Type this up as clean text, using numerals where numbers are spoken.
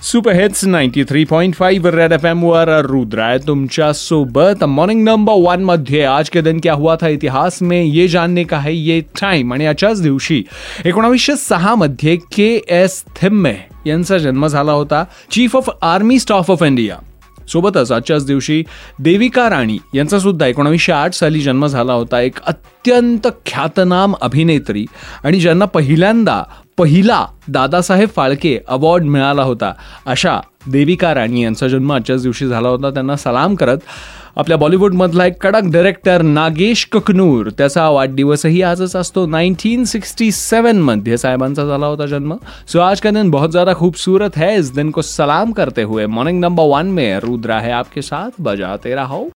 Super hits 93.5 red FM वर रुद्र आहे तुमच्या सोबत. मॉर्निंग नंबर 1 मध्ये आज के दिन क्या हुआ था इतिहास में ये जानने का है ये टाइम. आणि आजच्याच दिवशी 1906 मध्ये KS थिम्मे यांचा जन्म झाला होता, chief of army staff of India. सोबतच आजच्याच दिवशी देविका राणी यांचा सुद्धा 1908 साली जन्म झाला होता. एक अत्यंत ख्यातनाम अभिनेत्री आणि ज्यांना पहिला दादासाहेब फाळके अवॉर्ड मिळाला होता, अशा देविका राणी यांचा जन्म आजच्याच दिवशी झाला होता. त्यांना सलाम करत आपल्या बॉलिवूडमधला एक कडक डायरेक्टर नागेश ककनूर, त्याचा वाढदिवसही आजच असतो. 1967 मध्ये साहेबांचा झाला होता जन्म. सो आज का दिन बहुत ज़्यादा खूबसूरत है. इस दिन को सलाम करते हुए मॉर्निंग नंबर 1 में रुद्रा है आपके साथ. बजाते रहो.